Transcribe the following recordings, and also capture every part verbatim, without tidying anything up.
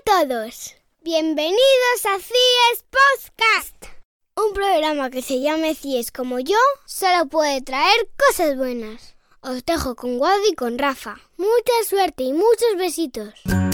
todos, bienvenidos a C I E S Podcast. Un programa que se llame C I E S como yo solo puede traer cosas buenas. Os dejo con Wadi y con Rafa. Mucha suerte y muchos besitos.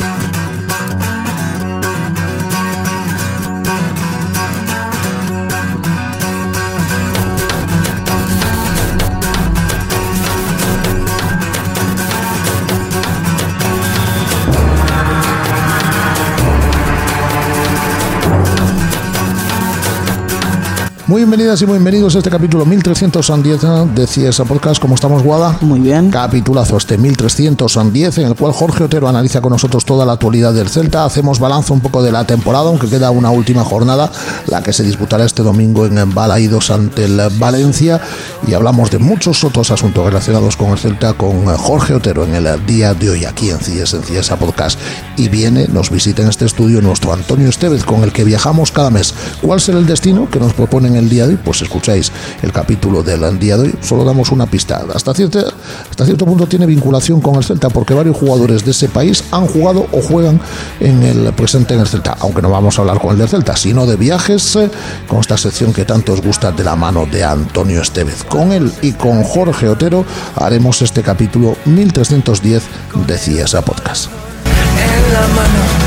Muy bienvenidas y muy bienvenidos a este capítulo mil trescientos diez de C I E S Podcast. ¿Cómo estamos, Guada? Muy bien. Capitulazo este mil trescientos diez en el cual Jorge Otero analiza con nosotros toda la actualidad del Celta. Hacemos balance un poco de la temporada, aunque queda una última jornada, la que se disputará este domingo en Balaídos ante el Valencia, y hablamos de muchos otros asuntos relacionados con el Celta con Jorge Otero en el día de hoy aquí en C I E S, en C I E S Podcast. Y viene, nos visita en este estudio nuestro Antonio Estevez, con el que viajamos cada mes. ¿Cuál será el destino que nos proponen el día de hoy? Pues escucháis el capítulo del día de hoy. Solo damos una pista. Hasta cierto, hasta cierto punto tiene vinculación con el Celta, porque varios jugadores de ese país han jugado o juegan en el presente en el Celta, aunque no vamos a hablar con el del Celta, sino de viajes, eh, con esta sección que tanto os gusta, de la mano de Antonio Estevez. Con él y con Jorge Otero haremos este capítulo mil trescientos diez de C I E S Podcast. En la mano.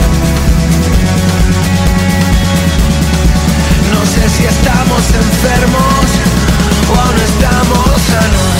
No sé si estamos enfermos o aún estamos sanos.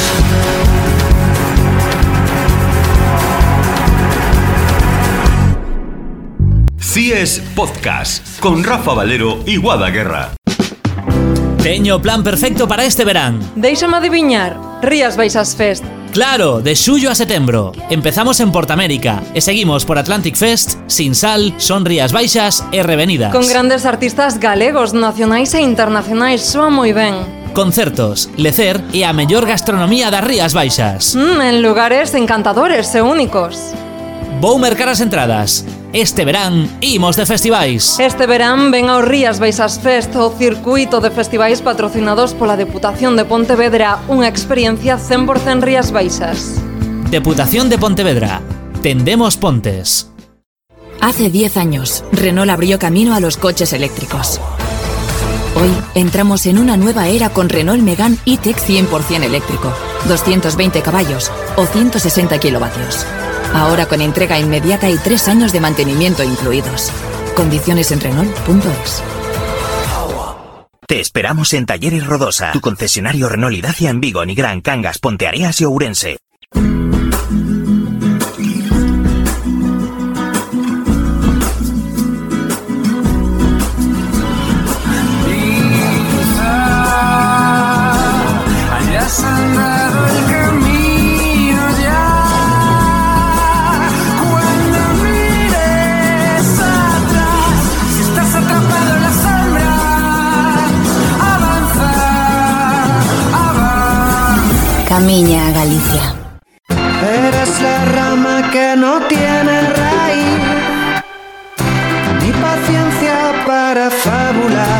C I E S Podcast con Rafa Valero y Guada Guerra. Teño plan perfecto para este verán. Déixame adiviñar, Rías Baixas Fest. Claro, de xullo a setembro. Empezamos en Portamérica e seguimos por Atlantic Fest, Sinsal, Son Rías Baixas e Revenidas. Con grandes artistas galegos, nacionais e internacionais, soa moi ben. Concertos, lecer e a mellor gastronomía das Rías Baixas. Mm, en lugares encantadores e únicos. Vou mercar as entradas. Este verán imos de festivais. Este verán ven ao Rías Baixas Fest, o circuito de festivais patrocinados pola Deputación de Pontevedra, unha experiencia cen por cen Rías Baixas. Deputación de Pontevedra. Tendemos pontes. Hace diez años, Renault abrió camino a los coches eléctricos. Hoy entramos en una nueva era con Renault Megane E-Tech cien por cien eléctrico, doscientos veinte caballos o ciento sesenta kilovatios. Ahora con entrega inmediata y tres años de mantenimiento incluidos. Condiciones en Renault punto es. Te esperamos en Talleres Rodosa, tu concesionario Renault y Dacia en Vigo, Nigrán, Cangas, Ponteareas y Ourense. Camiña a Galicia. Eres la rama que no tiene raíz, ni paciencia para fabular.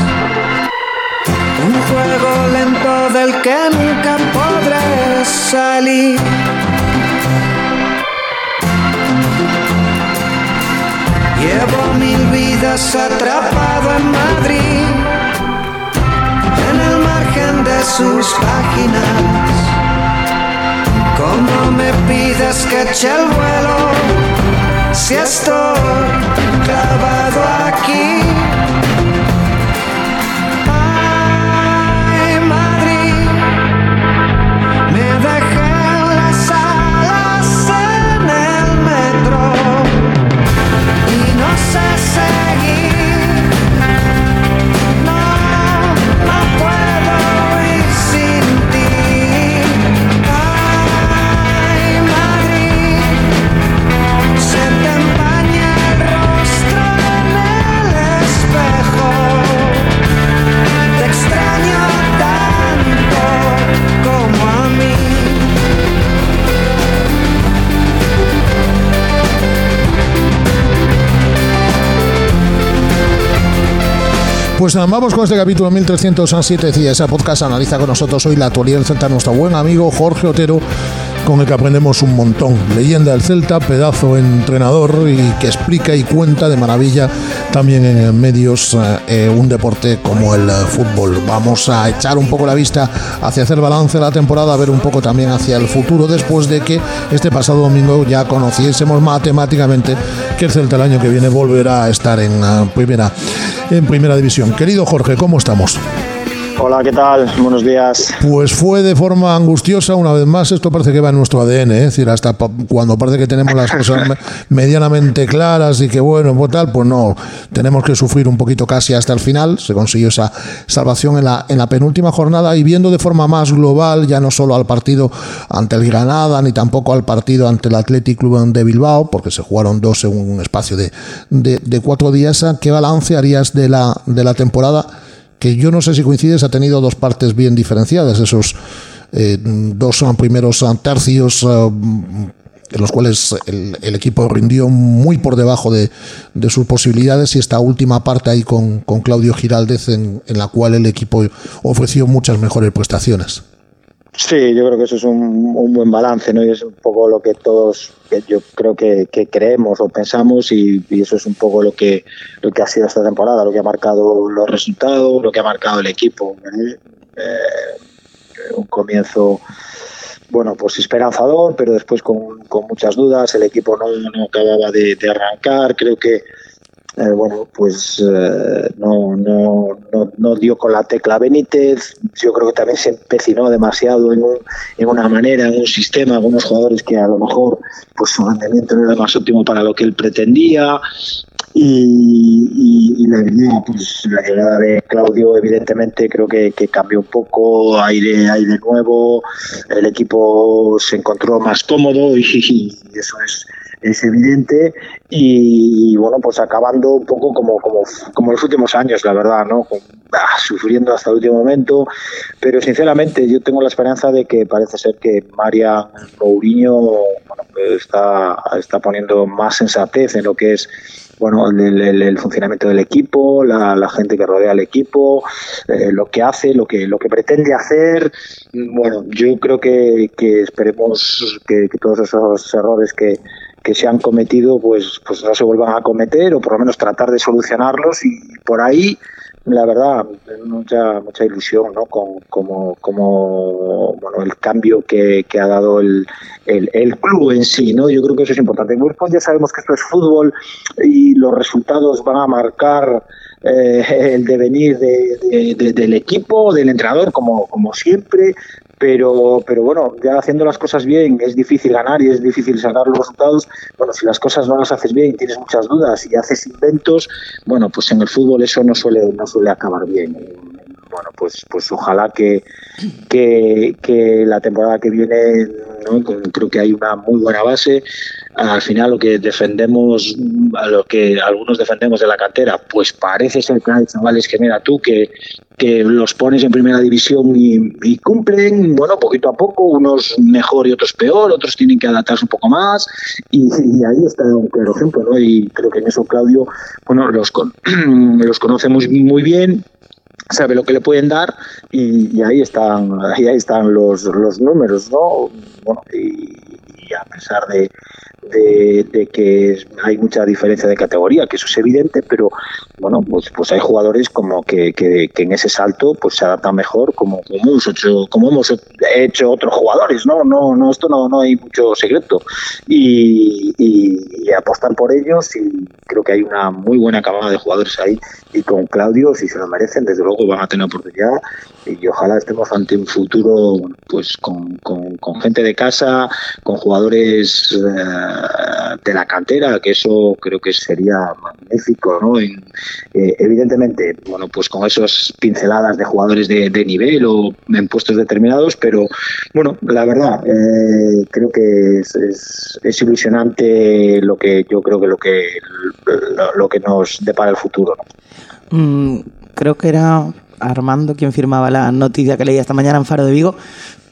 Un juego lento del que nunca podré salir. Llevo mil vidas atrapado en Madrid, en el margen de sus páginas. ¿Cómo me pides que eche el vuelo si estoy clavado aquí? Ay, Madrid, me dejé las alas en el metro y no sé seguir. No, no puedo ir sin ti. Ay, Madrid, se te empaña el rostro en el espejo. Te extraño tanto como a mí. Pues vamos con este capítulo mil trescientos siete de C I E S Podcast. Analiza con nosotros hoy la actualidad del Celta nuestro buen amigo Jorge Otero, con el que aprendemos un montón. Leyenda del Celta, pedazo entrenador y que explica y cuenta de maravilla también en medios eh, un deporte como el fútbol. Vamos a echar un poco la vista hacia hacer balance de la temporada, a ver un poco también hacia el futuro, después de que este pasado domingo ya conociésemos matemáticamente que el Celta el año que viene volverá a estar en uh, primera, en primera división. Querido Jorge, ¿cómo estamos? Hola, ¿qué tal? Buenos días. Pues fue de forma angustiosa una vez más. Esto parece que va en nuestro A D N, ¿eh? Es decir, hasta cuando parece que tenemos las cosas medianamente claras y que bueno, pues tal, pues no, tenemos que sufrir un poquito casi hasta el final. Se consiguió esa salvación en la, en la penúltima jornada, y viendo de forma más global, ya no solo al partido ante el Granada, ni tampoco al partido ante el Athletic Club de Bilbao, porque se jugaron dos en un espacio de, de, de cuatro días. ¿Qué balance harías de la, de la temporada? Que yo no sé si coincides, ha tenido dos partes bien diferenciadas, esos eh, dos primeros tercios eh, en los cuales el, el equipo rindió muy por debajo de, de sus posibilidades, y esta última parte ahí con, con Claudio Giraldez en, en la cual el equipo ofreció muchas mejores prestaciones. Sí, yo creo que eso es un, un buen balance, ¿no? Y es un poco lo que todos, que yo creo que, que creemos o pensamos, y, y eso es un poco lo que lo que ha sido esta temporada, lo que ha marcado los resultados, lo que ha marcado el equipo. ¿eh? Eh, un comienzo, bueno, pues esperanzador, pero después con, con muchas dudas. El equipo no, no acababa de, de arrancar. Creo que Eh, bueno, pues eh, no, no, no, no dio con la tecla Benítez. Yo creo que también se empecinó demasiado en, un, en una manera, en un sistema, algunos jugadores que a lo mejor pues su rendimiento no era más óptimo para lo que él pretendía. Y, y, y la verdad, pues la llegada de Claudio evidentemente creo que, que cambió un poco, aire, aire nuevo, el equipo se encontró más cómodo, y, y eso es es evidente, y bueno, pues acabando un poco como como como los últimos años, la verdad, ¿no? Con, ah, sufriendo hasta el último momento, pero sinceramente yo tengo la esperanza de que parece ser que Marian Mourinho, bueno, pues está está poniendo más sensatez en lo que es, bueno, el, el, el funcionamiento del equipo, la, la gente que rodea al equipo, eh, lo que hace, lo que lo que pretende hacer. Bueno, yo creo que, que esperemos que, que todos esos errores que que se han cometido pues pues no se vuelvan a cometer, o por lo menos tratar de solucionarlos, y por ahí la verdad mucha mucha ilusión, ¿no? Con como como bueno el cambio que, que ha dado el, el el club en sí, ¿no? Yo creo que eso es importante. Pues ya sabemos que esto es fútbol y los resultados van a marcar eh, el devenir de, de, de, del equipo, del entrenador, como como siempre. Pero, pero bueno, ya haciendo las cosas bien es difícil ganar y es difícil sacar los resultados. Bueno, si las cosas no las haces bien, tienes muchas dudas y haces inventos, bueno, pues en el fútbol eso no suele no suele acabar bien. Bueno, pues pues ojalá que que, que la temporada que viene, ¿no? Creo que hay una muy buena base. Al final lo que defendemos, a lo que algunos defendemos de la cantera, pues parece ser que hay chavales que mira tú que que los pones en primera división y, y cumplen, bueno, poquito a poco, unos mejor y otros peor, otros tienen que adaptarse un poco más, y, y ahí está un claro ejemplo, ¿no? Y creo que en eso Claudio, bueno, los, con, los conocemos muy bien, sabe lo que le pueden dar, y, y ahí están, ahí están los, los números, ¿no? Bueno, y, y a pesar de De, de que hay mucha diferencia de categoría, que eso es evidente, pero bueno, pues pues hay jugadores como que, que, que en ese salto pues se adaptan mejor, como, como hemos hecho, como hemos hecho otros jugadores, no, no, no, esto no, no hay mucho secreto, y, y, y apostar por ellos, y creo que hay una muy buena camada de jugadores ahí, y con Claudio, si se lo merecen, desde luego van a tener oportunidad, y ojalá estemos ante un futuro pues con, con, con gente de casa, con jugadores eh, de la cantera, que eso creo que sería magnífico, ¿no? En, eh, evidentemente, bueno, pues con esas pinceladas de jugadores de, de nivel o en puestos determinados, pero bueno, la verdad, eh, creo que es, es, es ilusionante lo que yo creo que lo que lo, lo que nos depara el futuro, ¿no? Mm, creo que era Armando quien firmaba la noticia que leía esta mañana en Faro de Vigo,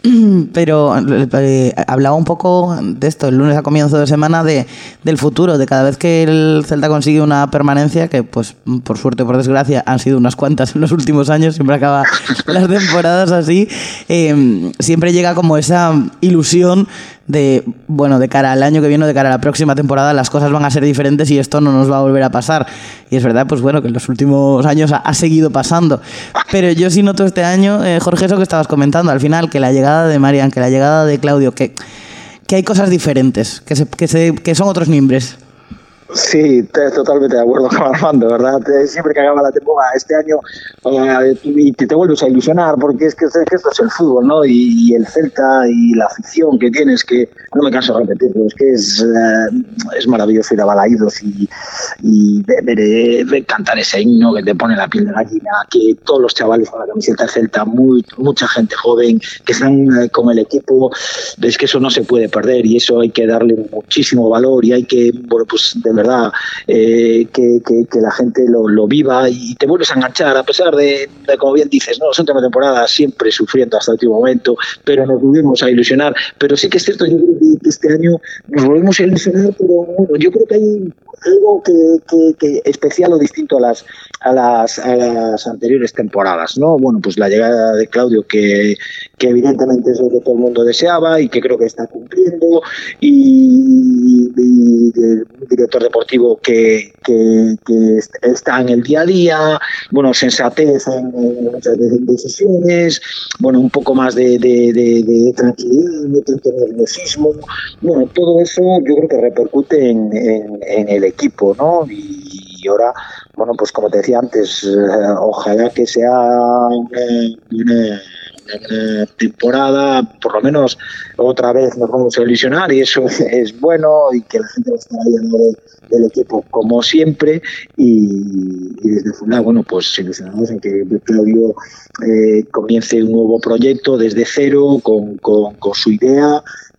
pero eh, hablaba un poco de esto el lunes a comienzo de semana de, del futuro, de cada vez que el Celta consigue una permanencia, que pues por suerte o por desgracia han sido unas cuantas en los últimos años, siempre acaba las temporadas así, eh, siempre llega como esa ilusión de, bueno, de cara al año que viene, de cara a la próxima temporada, las cosas van a ser diferentes y esto no nos va a volver a pasar. Y es verdad, pues bueno, que en los últimos años ha, ha seguido pasando. Pero yo sí noto este año, eh, Jorge, eso que estabas comentando, al final, que la llegada de Marian, que la llegada de Claudio, que, que hay cosas diferentes, que, se, que, se, que son otros mimbres. Sí, totalmente de acuerdo con Armando, ¿verdad? Siempre que acaba la temporada este año uh, y te, te vuelves a ilusionar porque es que, es que esto es el fútbol, ¿no? Y, y el Celta y la afición que tienes, que no me canso de repetirlo, es que es, uh, es maravilloso ir a Balaídos y, y ver, ver, ver cantar ese himno que te pone la piel de gallina, que todos los chavales con la camiseta del Celta, muy, mucha gente joven que están uh, con el equipo, es que eso no se puede perder y eso hay que darle muchísimo valor y hay que, bueno, pues de verdad verdad eh, que, que, que la gente lo, lo viva y te vuelves a enganchar a pesar de, de como bien dices, ¿no? Las últimas temporadas siempre sufriendo hasta el último momento, pero nos volvimos a ilusionar, pero sí que es cierto, yo creo que este año nos volvimos a ilusionar, pero bueno, yo creo que hay algo que, que, que especial o distinto a las a las a las anteriores temporadas, ¿no? Bueno, pues la llegada de Claudio que, que evidentemente es lo que todo el mundo deseaba y que creo que está cumpliendo y, y el director deportivo que, que, que está en el día a día, bueno, sensatez en, en muchas decisiones, bueno, un poco más de, de, de, de tranquilidad, no tanto nerviosismo, bueno, todo eso yo creo que repercute en, en, en el equipo, ¿no? Y, y ahora, bueno, pues como te decía antes, eh, ojalá que sea una, una, una temporada, por lo menos otra vez nos vamos a ilusionar y eso es bueno y que la gente va a estar ahí en el del equipo como siempre y, y desde Fulá, bueno, pues ilusionados en que Claudio eh, comience un nuevo proyecto desde cero con, con, con su idea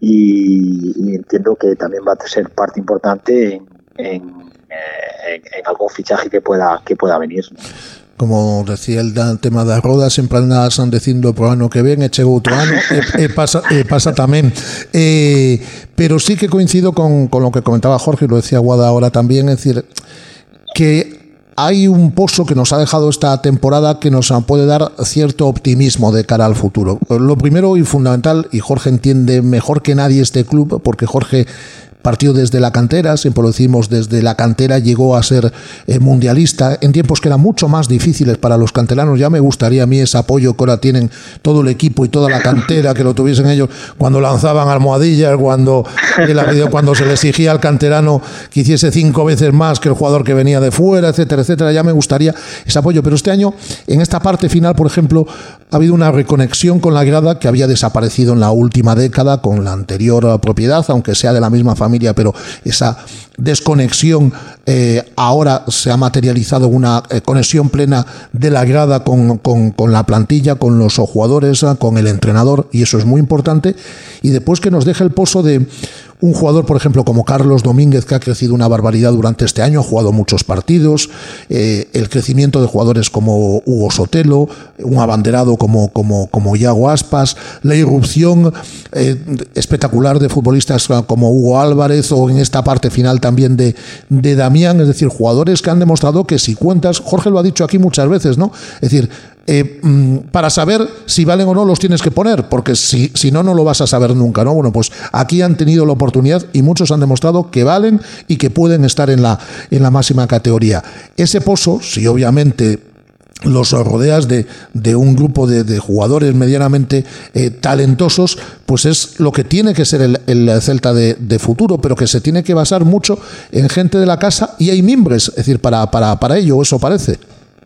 y, y entiendo que también va a ser parte importante en, en, en, en algún fichaje que pueda, que pueda venir, ¿no? Como decía el tema da Roda, sempre andas dicindo pro ano que ven e chega outro ano e, e, pasa, e pasa tamén eh, pero sí que coincido con, con lo que comentaba Jorge y lo decía Guada ahora también, es decir, que hay un pozo que nos ha dejado esta temporada que nos puede dar cierto optimismo de cara al futuro. Lo primero y fundamental, y Jorge entiende mejor que nadie este club, porque Jorge partió desde la cantera, siempre lo decimos, desde la cantera llegó a ser eh, mundialista en tiempos que eran mucho más difíciles para los canteranos. Ya me gustaría a mí ese apoyo que ahora tienen todo el equipo y toda la cantera, que lo tuviesen ellos cuando lanzaban almohadillas, cuando, cuando se le exigía al canterano que hiciese cinco veces más que el jugador que venía de fuera, etcétera, etcétera. Ya me gustaría ese apoyo, pero este año, en esta parte final, por ejemplo, ha habido una reconexión con la grada que había desaparecido en la última década con la anterior propiedad, aunque sea de la misma familia, pero esa desconexión eh, ahora se ha materializado una eh, conexión plena de la grada con, con, con la plantilla, con los jugadores, con el entrenador, y eso es muy importante. Y después que nos deje el pozo de un jugador, por ejemplo, como Carlos Domínguez, que ha crecido una barbaridad durante este año, ha jugado muchos partidos, eh, el crecimiento de jugadores como Hugo Sotelo, un abanderado como, como, como Iago Aspas, la irrupción eh, espectacular de futbolistas como Hugo Álvarez, o en esta parte final también de, de Damián, es decir, jugadores que han demostrado que si cuentas, Jorge lo ha dicho aquí muchas veces, ¿no? Es decir, Eh, para saber si valen o no los tienes que poner, porque si, si no, no lo vas a saber nunca, ¿no? Bueno, pues aquí han tenido la oportunidad y muchos han demostrado que valen y que pueden estar en la, en la máxima categoría. Ese pozo, si obviamente los rodeas de, de un grupo de, de jugadores medianamente eh, talentosos, pues es lo que tiene que ser el, el Celta de, de futuro, pero que se tiene que basar mucho en gente de la casa, y hay mimbres, es decir, para, para, para ello, eso parece.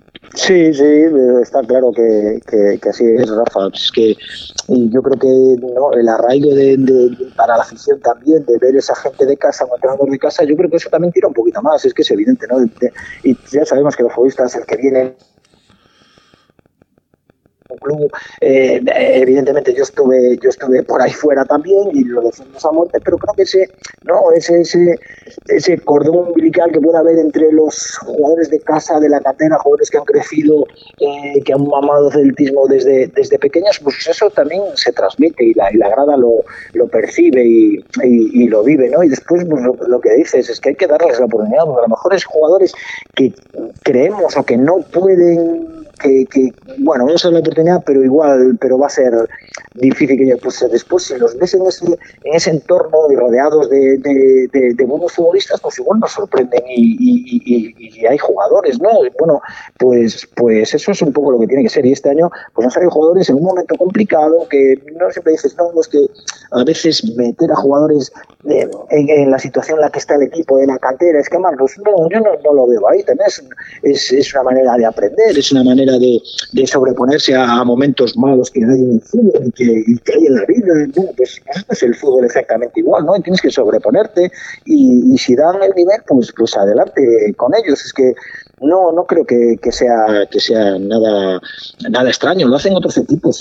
Sí, sí, está claro que, que, que así es, Rafa. Es que y yo creo que no, el arraigo de, de, de, para la afición también, de ver esa gente de casa, un entrenador de casa, yo creo que eso también tira un poquito más. Es que es evidente, ¿no? De, y ya sabemos que los futbolistas, el que viene club, eh, evidentemente yo estuve yo estuve por ahí fuera también y lo defendemos a muerte, pero creo que ese no ese ese ese cordón umbilical que puede haber entre los jugadores de casa, de la cantera, jugadores que han crecido, eh, que han mamado celtismo desde desde pequeños, pues eso también se transmite y la, y la grada lo, lo percibe y, y, y lo vive, ¿no? Y después pues, lo, lo que dices es que hay que darles la oportunidad, porque a lo mejor es jugadores que creemos o que no pueden, que, que bueno, vamos a dar la oportunidad, pero igual, pero va a ser difícil que pues después si los ves en ese, en ese entorno y rodeados de, de, de, de buenos futbolistas, pues igual nos sorprenden y, y, y, y hay jugadores, ¿no? Y bueno, pues pues eso es un poco lo que tiene que ser, y este año pues han salido jugadores en un momento complicado que no siempre dices, no, es que a veces meter a jugadores en, en, en la situación en la que está el equipo de la cantera, es que Marcos, no, yo no, no lo veo ahí, también es, es, es una manera de aprender, es una manera de, de sobreponerse a, a momentos malos que hay en el fútbol y que, y que hay en la vida. Bueno, pues esto es el fútbol exactamente igual, ¿no? Y tienes que sobreponerte y, y si dan el nivel, pues, pues adelante con ellos. Es que no no creo que, que sea que sea nada nada extraño, lo hacen otros equipos.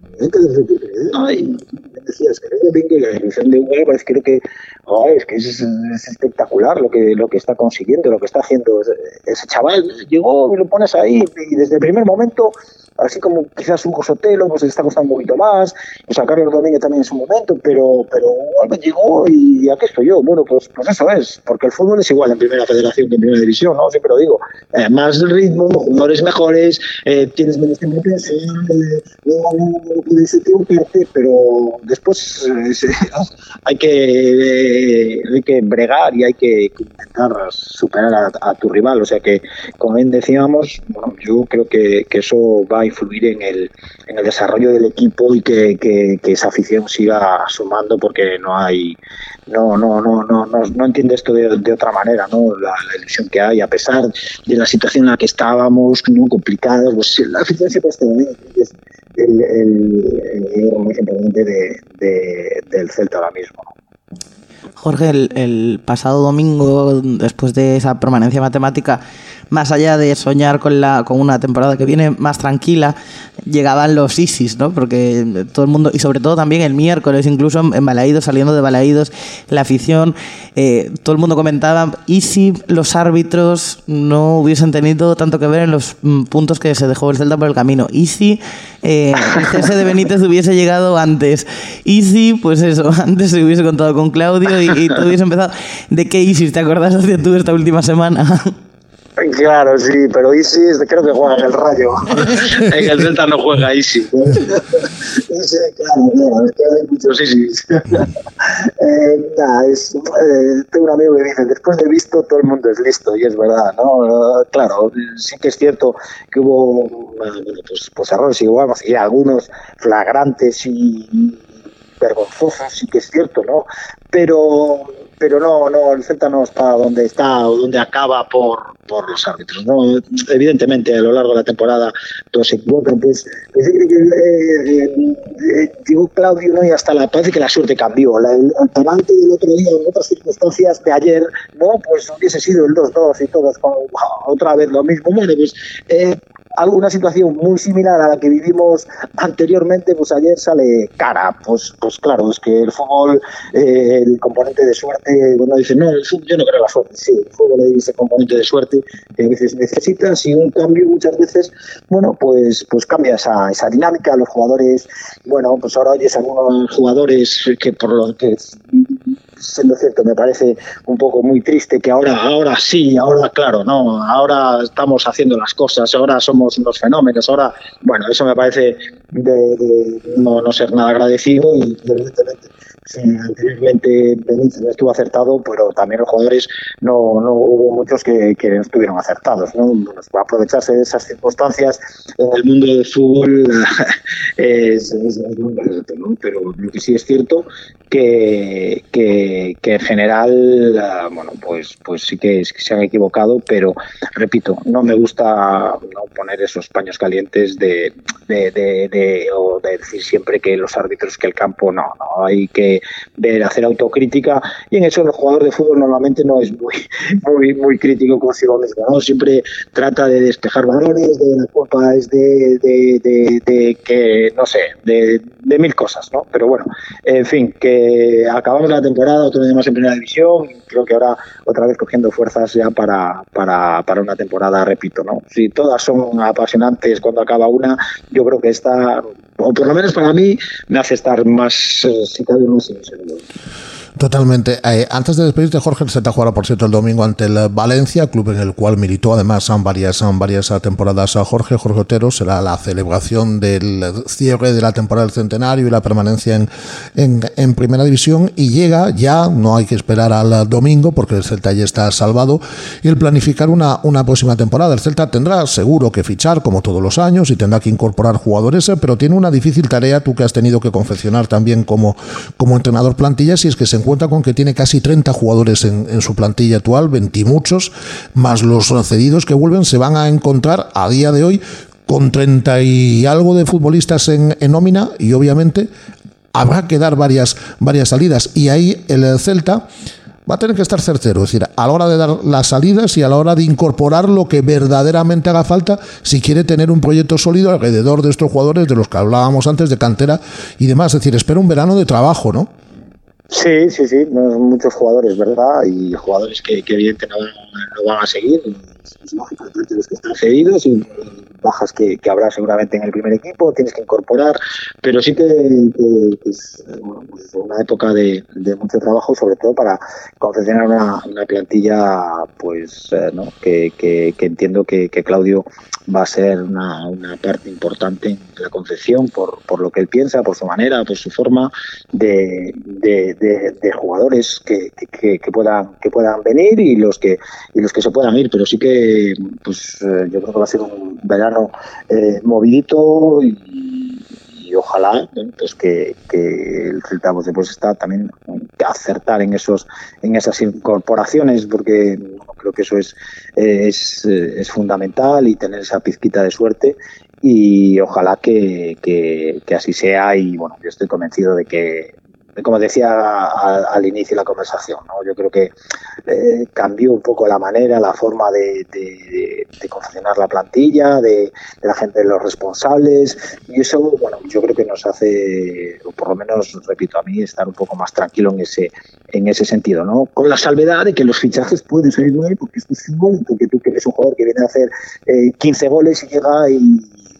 Ay, decías que la división de Huelva, pues creo que oh, es que es, es espectacular lo que lo que está consiguiendo, lo que está haciendo ese chaval. Llegó y lo pones ahí y desde el primer momento, así como quizás Hugo Sotelo, pues le está costando un poquito más, pues a Carlos Domínguez también en su momento, pero pero Huelva llegó y aquí estoy yo. Bueno, pues pues eso es, porque el fútbol es igual en primera federación que en primera división, ¿no? Siempre lo digo. Eh, más ritmo, jugadores mejores, eh, tienes menos tiempo de pensar, eh, no, no puedes equivocarte, pero después eh, hay que eh, hay que bregar y hay que intentar superar a, a tu rival. O sea que, como bien decíamos, bueno, yo creo que, que eso va a influir en el, en el desarrollo del equipo y que, que, que esa afición siga sumando, porque no hay no no no no no, no entiende esto de, de otra manera, ¿no? La, la ilusión que hay a pesar de la situación en la que estábamos, muy complicada, pues la afición siempre está bien. Es el, el, el más importante de, de, del Celta ahora mismo. Jorge, el, el pasado domingo, después de esa permanencia matemática, más allá de soñar con la con una temporada que viene más tranquila, llegaban los ISIS, ¿no? Porque todo el mundo, y sobre todo también el miércoles, incluso en Balaídos, saliendo de Balaídos, la afición, eh, todo el mundo comentaba, ¿y si los árbitros no hubiesen tenido tanto que ver en los mm, puntos que se dejó el Celta por el camino? ¿Y si eh, el cese de Benítez hubiese llegado antes? ¿Y si, pues eso, antes se hubiese contado con Claudio y, y tú hubiese empezado? ¿De qué ISIS te acordás de tú esta última semana? Claro, sí, pero Isis creo que juega en el Rayo. En el Celta no juega Isis. Sí, claro, claro, es que hay muchos Isis. eh, nah, es, eh, tengo un amigo que dice, después de visto todo el mundo es listo, y es verdad, ¿no? Claro, sí que es cierto que hubo pues, pues errores y, vamos, y algunos flagrantes y vergonzosos, sí que es cierto, ¿no? Pero pero no, no, el Celta no está donde está o donde acaba por, por los árbitros, ¿no? Evidentemente, a lo largo de la temporada todos se equivocan, pues, pues eh, eh, eh, llegó Claudio, ¿no? Y hasta la, parece que la suerte cambió. La, el, el penalti del otro día, en otras circunstancias de ayer, ¿no? Pues hubiese sido el dos dos y todos con wow, otra vez lo mismo. Bueno, pues eh, alguna situación muy similar a la que vivimos anteriormente, pues ayer sale cara. Pues, pues claro, es que el fútbol, eh, el componente de suerte, cuando dicen, no, el fútbol, yo no creo en la suerte, sí, el fútbol hay ese componente de suerte que a veces necesitas, y un cambio muchas veces, bueno, pues pues cambia esa, esa dinámica. Los jugadores, bueno, pues ahora oyes a algunos jugadores que por lo que, siendo cierto, me parece un poco muy triste que ahora, ahora sí, ahora claro, no, ahora estamos haciendo las cosas, ahora somos unos fenómenos, ahora, bueno, eso me parece de, de no, no ser nada agradecido, y evidentemente sí, anteriormente Benítez estuvo acertado, pero también los jugadores no, no hubo muchos que, que no estuvieron acertados, ¿no? Bueno, aprovecharse de esas circunstancias en el mundo del fútbol es, es, es muy interesante, ¿no? Pero lo que sí es cierto que, que, que en general, bueno, pues, pues sí que, es que se han equivocado, pero repito, no me gusta no poner esos paños calientes de, de, de, de, o de decir siempre que los árbitros, que el campo, no, no, hay que de, de hacer autocrítica, y en eso el jugador de fútbol normalmente no es muy muy muy crítico consigo mismo, ¿no? Siempre trata de despejar valores, de la culpa es de, de, de, de que, no sé, de, de mil cosas, ¿no? Pero bueno, en fin, que acabamos la temporada, otro año más en primera división, y creo que ahora otra vez cogiendo fuerzas ya para, para, para una temporada, repito, ¿no? Si todas son apasionantes cuando acaba una, yo creo que esta, o por lo menos para mí, me hace estar más, eh, si cabe, más inseguro. Totalmente. Eh, antes de despedirte, Jorge, el Celta jugará, por cierto, el domingo ante el Valencia, club en el cual militó además en varias, en varias temporadas a Jorge. Jorge Otero, será la celebración del cierre de la temporada del centenario y la permanencia en, en, en primera división, y llega ya, no hay que esperar al domingo porque el Celta ya está salvado, y el planificar una, una próxima temporada. El Celta tendrá seguro que fichar como todos los años y tendrá que incorporar jugadores, pero tiene una difícil tarea, tú que has tenido que confeccionar también como, como entrenador plantillas, y es que se cuenta con que tiene casi treinta jugadores en, en su plantilla actual, veinte muchos, más los cedidos que vuelven. Se van a encontrar a día de hoy con treinta y algo de futbolistas en, en nómina, y obviamente habrá que dar varias, varias salidas, y ahí el Celta va a tener que estar certero, es decir, a la hora de dar las salidas y a la hora de incorporar lo que verdaderamente haga falta si quiere tener un proyecto sólido alrededor de estos jugadores de los que hablábamos antes, de cantera y demás. Es decir, espera un verano de trabajo, ¿no? Sí, sí, sí, muchos jugadores, ¿verdad? Y jugadores que, que evidentemente no, no van a seguir, es lógico, aparte de los que están cedidos y bajas que, que habrá seguramente en el primer equipo, tienes que incorporar, pero sí que, que, que es bueno, pues una época de, de mucho trabajo, sobre todo para confeccionar una, una plantilla, pues, eh, ¿no? que, que, que entiendo que, que Claudio va a ser una, una parte importante en la confección por, por lo que él piensa, por su manera, por su forma de, de, de, de jugadores que, que, que puedan que puedan venir y los que y los que se puedan ir, pero sí que pues eh, yo creo que va a ser un verano eh, movidito y, y ojalá pues que, que el Celta pues, después está también acertar en esos en esas incorporaciones, porque bueno, creo que eso es es, es fundamental, y tener esa pizquita de suerte, y ojalá que, que, que así sea. Y bueno, yo estoy convencido de que, como decía al, al inicio de la conversación, ¿no? Yo creo que eh, cambió un poco la manera, la forma de, de, de confeccionar la plantilla, de, de la gente, de los responsables, y eso, bueno, yo creo que nos hace, o por lo menos, repito, a mí, estar un poco más tranquilo en ese en ese sentido, ¿no? Con la salvedad de que los fichajes pueden salir mal, porque esto es fútbol, porque tú que eres un jugador que viene a hacer eh, quince goles y llega y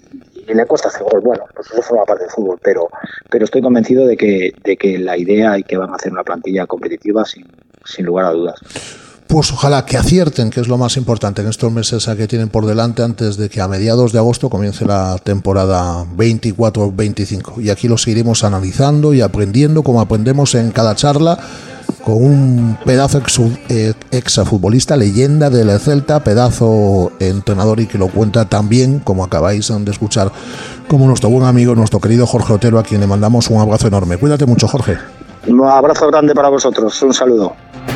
y le cuesta hacer gol. Bueno, pues eso forma parte del fútbol, pero pero estoy convencido de que de que la idea y que van a hacer una plantilla competitiva sin, sin lugar a dudas. Pues ojalá que acierten, que es lo más importante en estos meses que tienen por delante, antes de que a mediados de agosto comience la temporada veinticuatro veinticinco. Y aquí lo seguiremos analizando y aprendiendo, como aprendemos en cada charla, con un pedazo ex, eh, exfutbolista, leyenda del Celta, pedazo entrenador, y que lo cuenta tan bien como acabáis de escuchar, como nuestro buen amigo, nuestro querido Jorge Otero, a quien le mandamos un abrazo enorme. Cuídate mucho, Jorge. Un abrazo grande para vosotros, un saludo.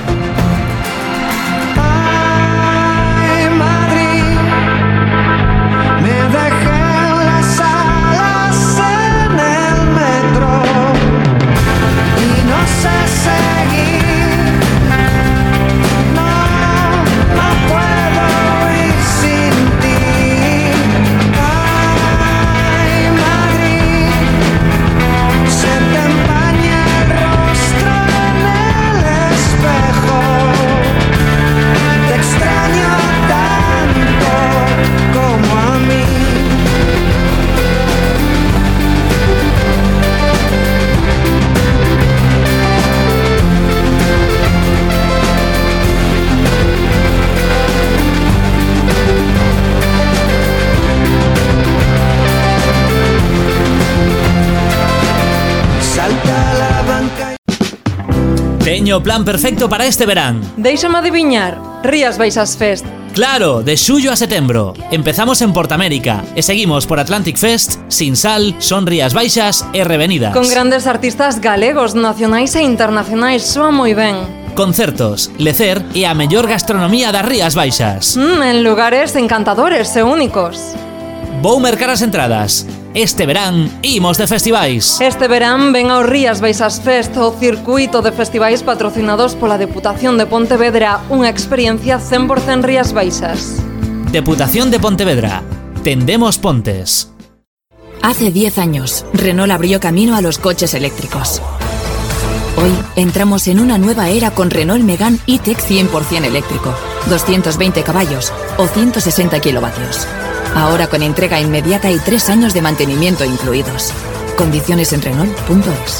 Teño plan perfecto para este verán. Déixame adiviñar, Rías Baixas Fest. Claro, de xullo a setembro. Empezamos en Portamérica e seguimos por Atlantic Fest, Sinsal, Son Rías Baixas e Revenidas. Con grandes artistas galegos, nacionais e internacionais, soa moi ben. Concertos, lecer e a mellor gastronomía das Rías Baixas. Mm, en lugares encantadores e únicos. Vou mercar as entradas. este verán imos de festivais. Este verán ven ao Rías Baixas Fest, o circuito de festivais patrocinados pola Deputación de Pontevedra, unha experiencia cien por ciento Rías Baixas. Deputación de Pontevedra. Tendemos pontes. Hace diez años, Renault abrió camino a los coches eléctricos. Hoy entramos en una nueva era con Renault Megane E-Tech cien por ciento eléctrico, doscientos veinte caballos o ciento sesenta kilovatios. Ahora con entrega inmediata y tres años de mantenimiento incluidos. Condiciones en Renault punto es.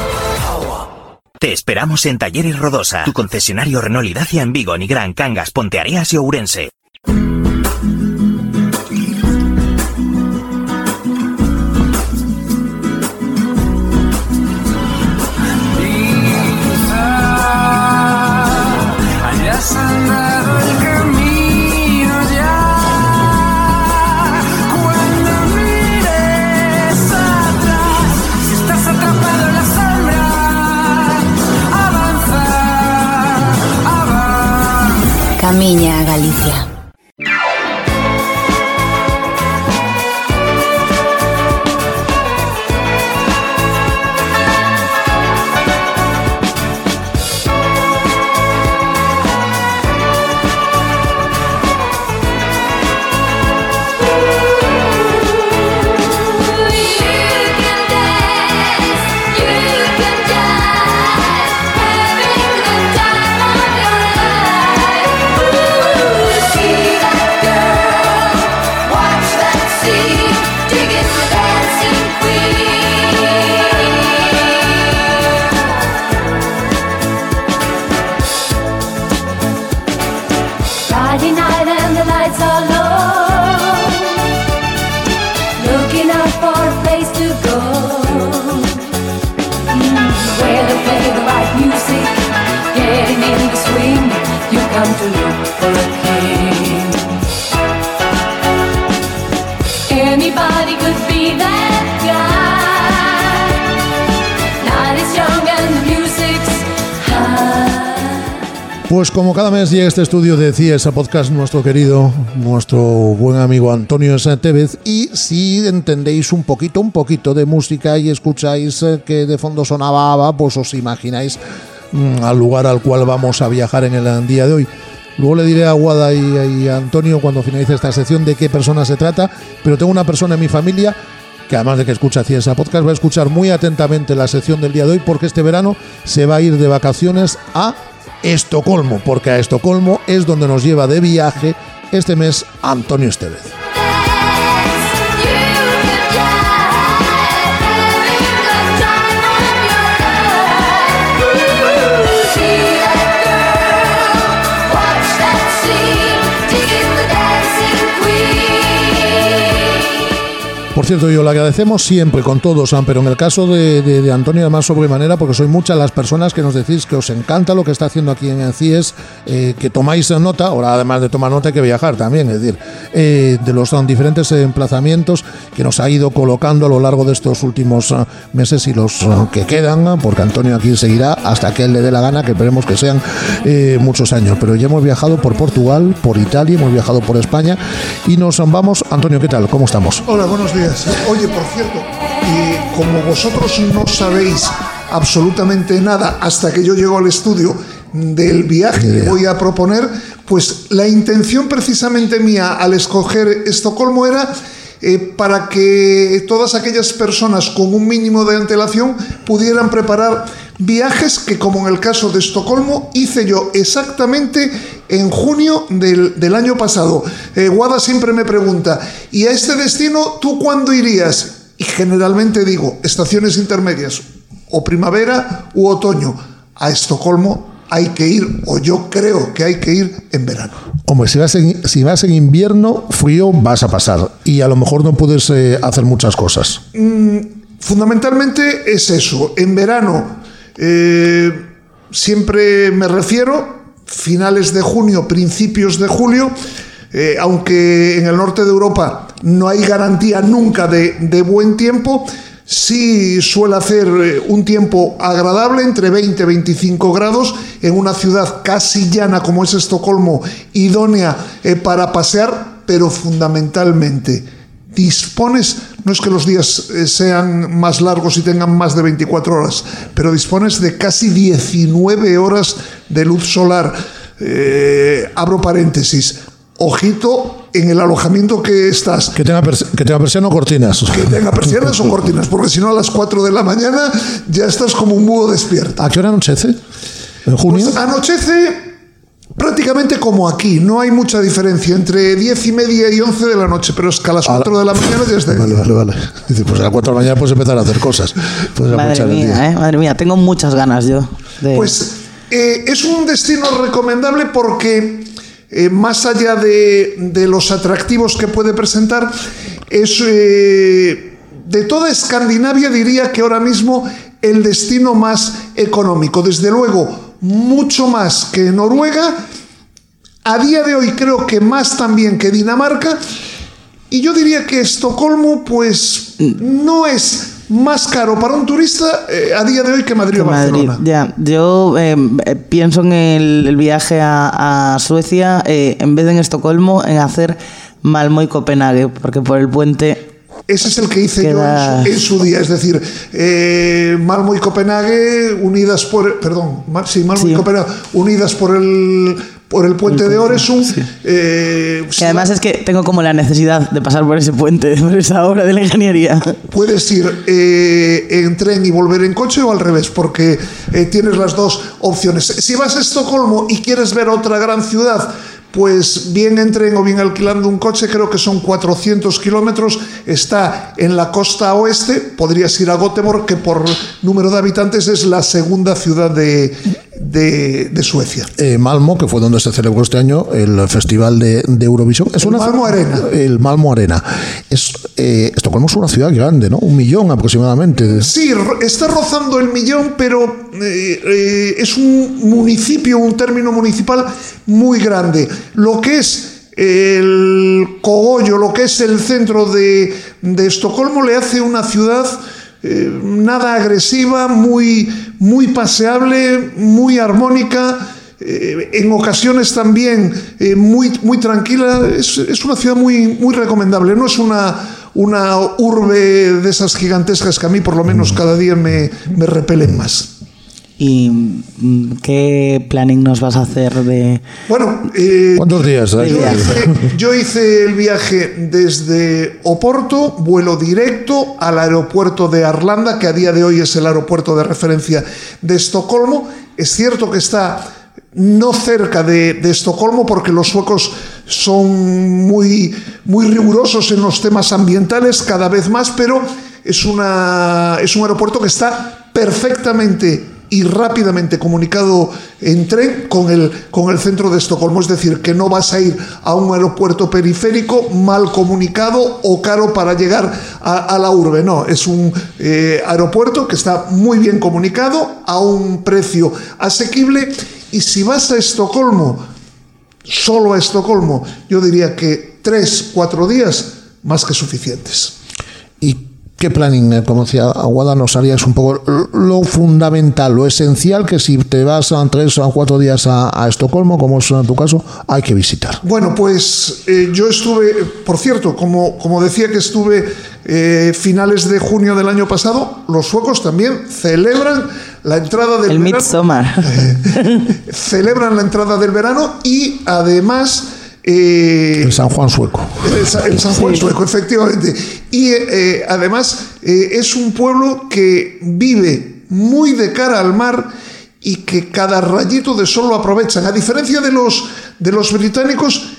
Te esperamos en Talleres Rodosa, tu concesionario Renault y Dacia en Vigo, Nigrán, Cangas, Ponteareas y Ourense. Has andado el camino ya. Cuando mires atrás, si estás atrapado en la sombra, avanza, avanza. Camiña a Galicia. Pues como cada mes llega a este estudio de C I E S a podcast nuestro querido, nuestro buen amigo Antonio Estevez, y si entendéis un poquito, un poquito de música y escucháis que de fondo sonaba ABBA, pues os imagináis mmm, al lugar al cual vamos a viajar en el día de hoy. Luego le diré a Guada y, y a Antonio cuando finalice esta sección de qué persona se trata, pero tengo una persona en mi familia que además de que escucha C I E S a podcast va a escuchar muy atentamente la sección del día de hoy, porque este verano se va a ir de vacaciones a Estocolmo, porque a Estocolmo es donde nos lleva de viaje este mes Antonio Estevez. Por cierto, yo lo agradecemos siempre con todos, pero en el caso de, de, de Antonio además sobremanera, porque sois muchas las personas que nos decís que os encanta lo que está haciendo aquí en C I E S, eh, que tomáis nota, ahora además de tomar nota hay que viajar también, es decir, eh, de los diferentes emplazamientos que nos ha ido colocando a lo largo de estos últimos uh, meses y los uh, que quedan, porque Antonio aquí seguirá hasta que él le dé la gana, que esperemos que sean eh, muchos años, pero ya hemos viajado por Portugal, por Italia, hemos viajado por España y nos vamos. Antonio, ¿qué tal? ¿Cómo estamos? Hola, buenos días. Oye, por cierto, eh, como vosotros no sabéis absolutamente nada hasta que yo llego al estudio del viaje que voy a proponer, pues la intención precisamente mía al escoger Estocolmo era eh, para que todas aquellas personas con un mínimo de antelación pudieran preparar viajes que, como en el caso de Estocolmo, hice yo exactamente en junio del, del año pasado. Eh, Guada siempre me pregunta, ¿y a este destino tú cuándo irías? Y generalmente digo, estaciones intermedias, o primavera u otoño. A Estocolmo hay que ir, o yo creo que hay que ir en verano. Hombre, si vas en, si vas en invierno, frío vas a pasar, y a lo mejor no puedes eh, hacer muchas cosas. Mm, fundamentalmente es eso. En verano eh, siempre me refiero finales de junio, principios de julio, eh, aunque en el norte de Europa no hay garantía nunca de, de buen tiempo, sí suele hacer eh, un tiempo agradable, entre veinte y veinticinco grados, en una ciudad casi llana como es Estocolmo, idónea eh, para pasear, pero fundamentalmente dispones no es que los días eh, sean más largos y tengan más de veinticuatro horas, pero dispones de casi diecinueve horas de luz solar. Eh, abro paréntesis. Ojito en el alojamiento que estás. Que tenga, pers que tenga persiana o cortinas. Que tenga persianas o cortinas, porque si no a las cuatro de la mañana ya estás como un búho despierto. ¿A qué hora anochece? ¿En junio? Pues anochece prácticamente como aquí. No hay mucha diferencia entre diez y media y once de la noche, pero es que a las cuatro de la mañana ya está. Vale, vale, vale. Dice, pues a las cuatro de la mañana puedes empezar a hacer cosas. Madre mía, eh, madre mía, tengo muchas ganas yo. De... Pues eh, es un destino recomendable porque... Eh, más allá de, de los atractivos que puede presentar, es eh, de toda Escandinavia diría que ahora mismo el destino más económico. Desde luego, mucho más que Noruega. A día de hoy creo que más también que Dinamarca. Y yo diría que Estocolmo, pues, no es más caro para un turista eh, a día de hoy que Madrid o Barcelona. Madrid, ya. Yo eh, pienso en el, el viaje a, a Suecia, eh, en vez de en Estocolmo, en hacer Malmö y Copenhague, porque por el puente... Ese es el que hice queda... yo en su, en su día, es decir, eh, Malmö y Copenhague unidas por... Perdón, sí, Malmö sí. y Copenhague unidas por el... por el puente el de Øresund. Sí. Eh, y además es que tengo como la necesidad de pasar por ese puente, por esa obra de la ingeniería. Puedes ir eh, en tren y volver en coche o al revés, porque eh, tienes las dos opciones. Si vas a Estocolmo y quieres ver otra gran ciudad, pues bien en tren o bien alquilando un coche, creo que son cuatrocientos kilómetros, está en la costa oeste, podrías ir a Göteborg, que por número de habitantes es la segunda ciudad de, de, de Suecia. Eh, Malmö, que fue donde se celebró este año el festival de, de Eurovisión. Es el una Malmö Arena. El Malmö Arena. Es, eh, Estocolmo es una ciudad grande, ¿no? Un millón aproximadamente. Sí, está rozando el millón, pero eh, eh, es un municipio, un término municipal muy grande. Lo que es el cogollo, lo que es el centro de, de Estocolmo, le hace una ciudad eh, nada agresiva, muy, muy paseable, muy armónica, eh, en ocasiones también eh, muy, muy tranquila. Es, es una ciudad muy, muy recomendable. No es una, una urbe de esas gigantescas que a mí por lo menos cada día me, me repelen más. ¿Y qué planning nos vas a hacer de...? Bueno, eh, ¿cuántos días? Yo hice, yo hice el viaje desde Oporto, vuelo directo al aeropuerto de Arlanda, que a día de hoy es el aeropuerto de referencia de Estocolmo. Es cierto que está no cerca de, de Estocolmo, porque los suecos son muy, muy rigurosos en los temas ambientales cada vez más, pero es, una, es un aeropuerto que está perfectamente y rápidamente comunicado en tren con el, con el centro de Estocolmo. Es decir, que no vas a ir a un aeropuerto periférico mal comunicado o caro para llegar a, a la urbe. No, es un eh, aeropuerto que está muy bien comunicado a un precio asequible. Y si vas a Estocolmo, solo a Estocolmo, yo diría que tres, cuatro días más que suficientes. ¿Y qué planning, como decía Aguada, nos harías un poco lo fundamental, lo esencial, que si te vas a tres o cuatro días a, a Estocolmo, como es en tu caso, hay que visitar? Bueno, pues eh, yo estuve, por cierto, como, como decía que estuve eh, finales de junio del año pasado, los suecos también celebran la entrada del El verano. Midsommar. Eh, celebran la entrada del verano y además... Eh, el San Juan sueco. El, el San Juan sí. sueco, efectivamente. Y eh, además eh, es un pueblo que vive muy de cara al mar y que cada rayito de sol lo aprovechan. A diferencia de los, de los británicos,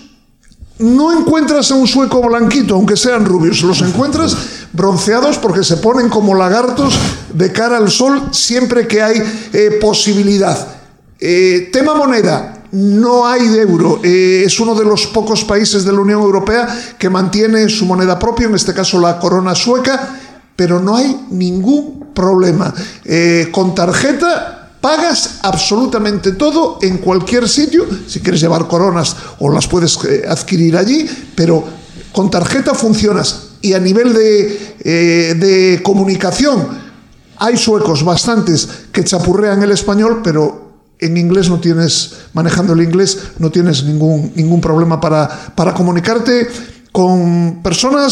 no encuentras a un sueco blanquito, aunque sean rubios. Los encuentras bronceados porque se ponen como lagartos de cara al sol siempre que hay eh, posibilidad. Eh, tema moneda. No hay de euro, eh, es uno de los pocos países de la Unión Europea que mantiene su moneda propia, en este caso la corona sueca, pero no hay ningún problema. Eh, con tarjeta pagas absolutamente todo en cualquier sitio, si quieres llevar coronas o las puedes eh, adquirir allí, pero con tarjeta funcionas. Y a nivel de, eh, de comunicación, hay suecos bastantes que chapurrean el español, pero en inglés no tienes, manejando el inglés, no tienes ningún, ningún problema para, para comunicarte con personas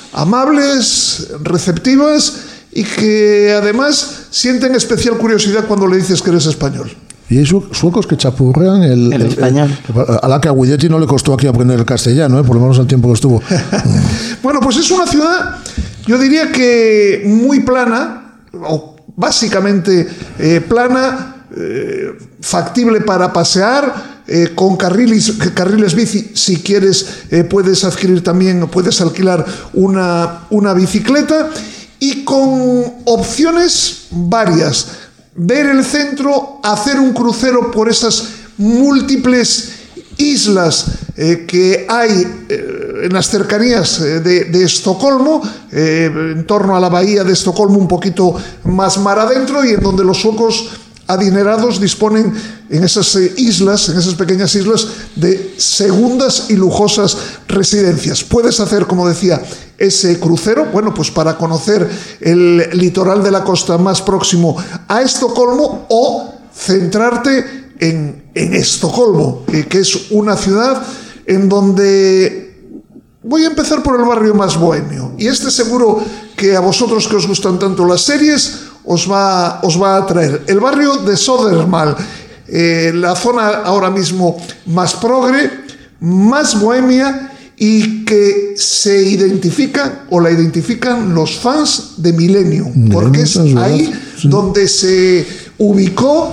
amables, receptivas y que además sienten especial curiosidad cuando le dices que eres español. Y hay suecos que chapurrean el, el, el español. El, a la que a Guidetti no le costó aquí aprender el castellano, ¿eh? Por lo menos el tiempo que estuvo. Bueno, pues es una ciudad, yo diría que muy plana, o básicamente eh, plana, eh, factible para pasear, eh, con carriles, carriles bici. Si quieres, eh, puedes adquirir también, puedes alquilar una, una bicicleta, y con opciones varias. Ver el centro, hacer un crucero por esas múltiples islas eh, que hay eh, en las cercanías eh, de, de Estocolmo, eh, en torno a la bahía de Estocolmo, un poquito más mar adentro, y en donde los suecos adinerados disponen en esas eh, islas, en esas pequeñas islas, de segundas y lujosas residencias. Puedes hacer, como decía, ese crucero, bueno, pues para conocer el litoral de la costa más próximo a Estocolmo, o centrarte en, en Estocolmo, eh, que es una ciudad en donde... Voy a empezar por el barrio más bohemio, y este seguro que a vosotros que os gustan tanto las series os va, os va a atraer. El barrio de Södermalm, eh, la zona ahora mismo más progre, más bohemia, y que se identifican o la identifican los fans de Millennium, porque es ahí sí. donde se ubicó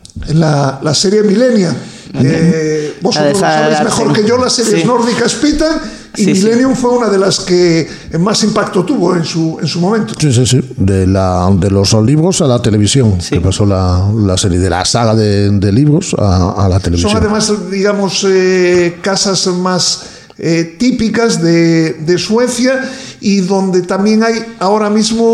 la, la serie Millennium. Eh, vosotros lo sabéis mejor que yo, las series sí. nórdicas pitan, y sí, Millennium sí. fue una de las que más impacto tuvo en su, en su momento. Sí, sí, sí. De, la, de los libros a la televisión, sí. que pasó la, la serie, de la saga de, de libros a, a la televisión. Son además, digamos, eh, casas más eh, típicas de, de Suecia, y donde también hay ahora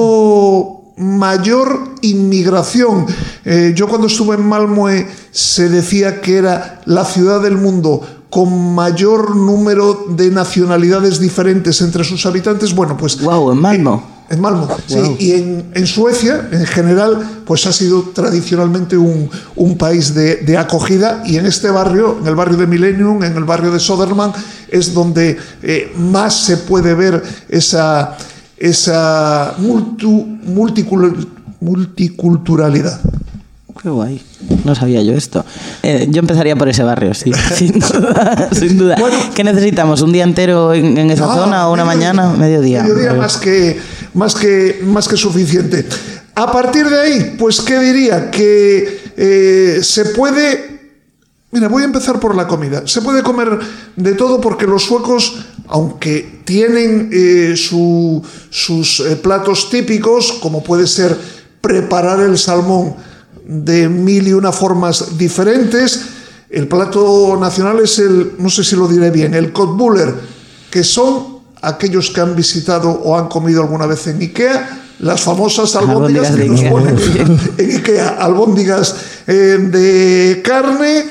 mismo mayor inmigración. Eh, yo cuando estuve en Malmö se decía que era la ciudad del mundo con mayor número de nacionalidades diferentes entre sus habitantes. Bueno, pues... Wow, en Malmö. En, en Malmö, wow. sí. Y en, en Suecia, en general, pues ha sido tradicionalmente un, un país de, de acogida, y en este barrio, en el barrio de Millennium, en el barrio de Södermalm, es donde eh, más se puede ver esa, esa multu, multicul, multiculturalidad. Qué guay, no sabía yo esto. Eh, yo empezaría por ese barrio, sí, sin duda. Sin duda. Bueno, ¿qué necesitamos? ¿Un día entero en, en esa no, zona o una mediodía, mañana? Mediodía. Mediodía más que, más, que, más que suficiente. A partir de ahí, pues, ¿qué diría? Que eh, se puede... Mira, voy a empezar por la comida. Se puede comer de todo, porque los suecos, aunque tienen eh, su, sus eh, platos típicos, como puede ser preparar el salmón de mil y una formas diferentes. El plato nacional es el, no sé si lo diré bien, el köttbullar, que son aquellos que han visitado o han comido alguna vez en Ikea, las famosas albóndigas que nos ponen en Ikea, albóndigas eh, de carne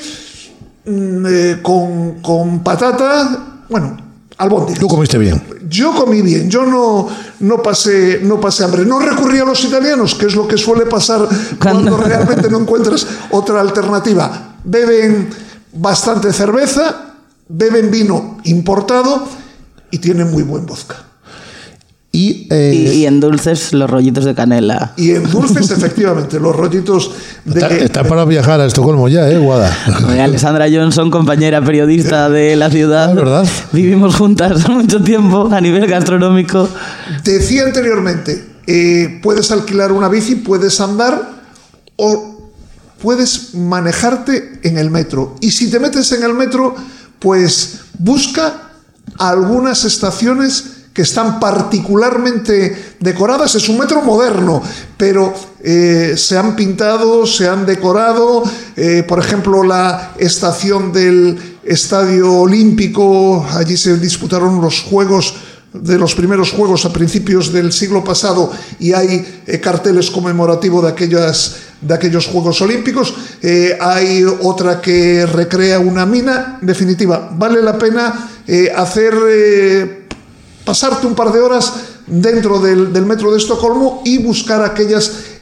eh, con, con patata, bueno, albóndigas. ¿Tú comiste bien? Yo comí bien, yo no, no, pasé, no pasé hambre. No recurrí a los italianos, que es lo que suele pasar cuando realmente no encuentras otra alternativa. Beben bastante cerveza, beben vino importado y tienen muy buen vodka. Y, eh, y, y en dulces, los rollitos de canela. Y en dulces, efectivamente, los rollitos de... Está, está para viajar a Estocolmo ya, ¿eh, Guada? Alessandra Johnson, compañera periodista de la ciudad. ¿Es verdad? Vivimos juntas mucho tiempo a nivel gastronómico. Decía anteriormente, eh, puedes alquilar una bici, puedes andar o puedes manejarte en el metro. Y si te metes en el metro, pues busca algunas estaciones que están particularmente decoradas. Es un metro moderno, pero eh, se han pintado, se han decorado. Eh, por ejemplo, la estación del Estadio Olímpico, allí se disputaron los juegos, de los primeros juegos a principios del siglo pasado, y hay eh, carteles conmemorativos de, aquellas, de aquellos Juegos Olímpicos. Eh, hay otra que recrea una mina. En definitiva, vale la pena eh, hacer... Eh, pasarte un par de horas dentro del, del metro de Estocolmo y buscar aquellas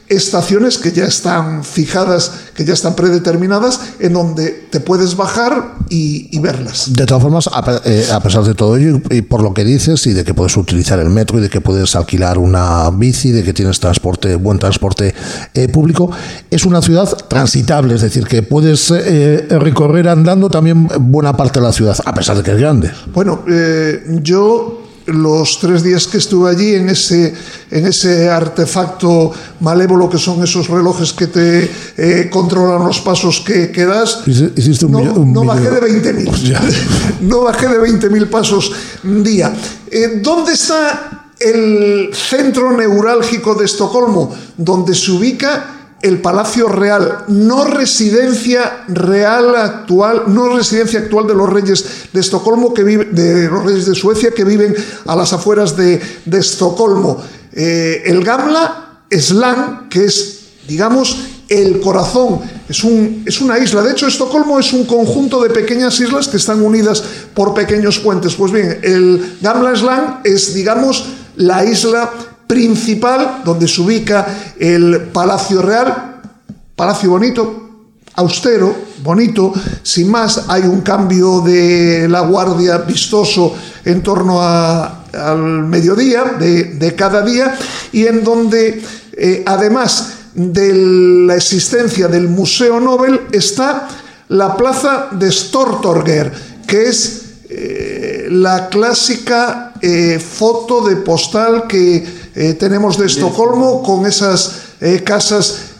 estaciones que ya están fijadas, que ya están predeterminadas, en donde te puedes bajar y, y verlas. De todas formas, a, eh, a pesar de todo ello, y por lo que dices, y de que puedes utilizar el metro, y de que puedes alquilar una bici, de que tienes transporte, buen transporte eh, público, es una ciudad transitable, es decir, que puedes eh, recorrer andando también buena parte de la ciudad, a pesar de que es grande. Bueno, eh, yo... los tres días que estuve allí en ese, en ese artefacto malévolo que son esos relojes que te eh, controlan los pasos que, que das, hiciste un no, millón, un no millón. bajé de veinte mil. No bajé de veinte mil pasos un día. Eh, ¿Dónde está el centro neurálgico de Estocolmo? Donde se ubica el Palacio Real, no residencia real actual, no residencia actual de los reyes de Estocolmo, que vive, de los reyes de Suecia, que viven a las afueras de, de Estocolmo. Eh, el Gamla Slan, que es, digamos, el corazón, es, un, es una isla. De hecho, Estocolmo es un conjunto de pequeñas islas que están unidas por pequeños puentes. Pues bien, el Gamla Slan es, digamos, la isla principal donde se ubica el Palacio Real. Palacio bonito, austero, bonito, sin más. Hay un cambio de la guardia vistoso en torno a, al mediodía de, de cada día, y en donde eh, además de la existencia del Museo Nobel está la plaza de Stortorget, que es eh, la clásica eh, foto de postal que Eh, tenemos de Estocolmo, con esas eh, casas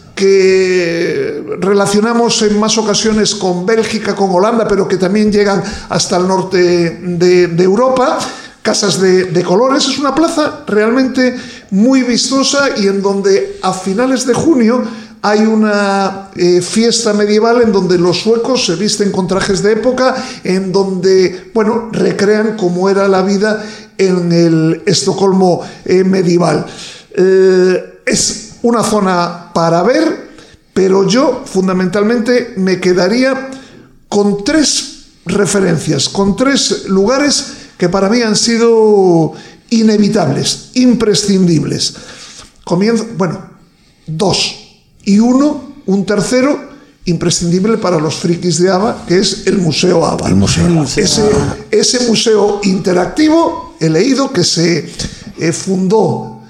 que relacionamos en más ocasiones con Bélgica, con Holanda, pero que también llegan hasta el norte de, de Europa, casas de, de colores. Es una plaza realmente muy vistosa, y en donde a finales de junio hay una eh, fiesta medieval en donde los suecos se visten con trajes de época, en donde, bueno, recrean cómo era la vida en el Estocolmo eh, medieval. Eh, es una zona para ver, pero yo fundamentalmente me quedaría con tres referencias, con tres lugares que para mí han sido inevitables, imprescindibles. Comienzo, bueno, dos. Y uno, un tercero, imprescindible para los frikis de ABBA, que es el Museo ABBA. El museo. Ese, ese museo interactivo, he leído que se eh, fundó,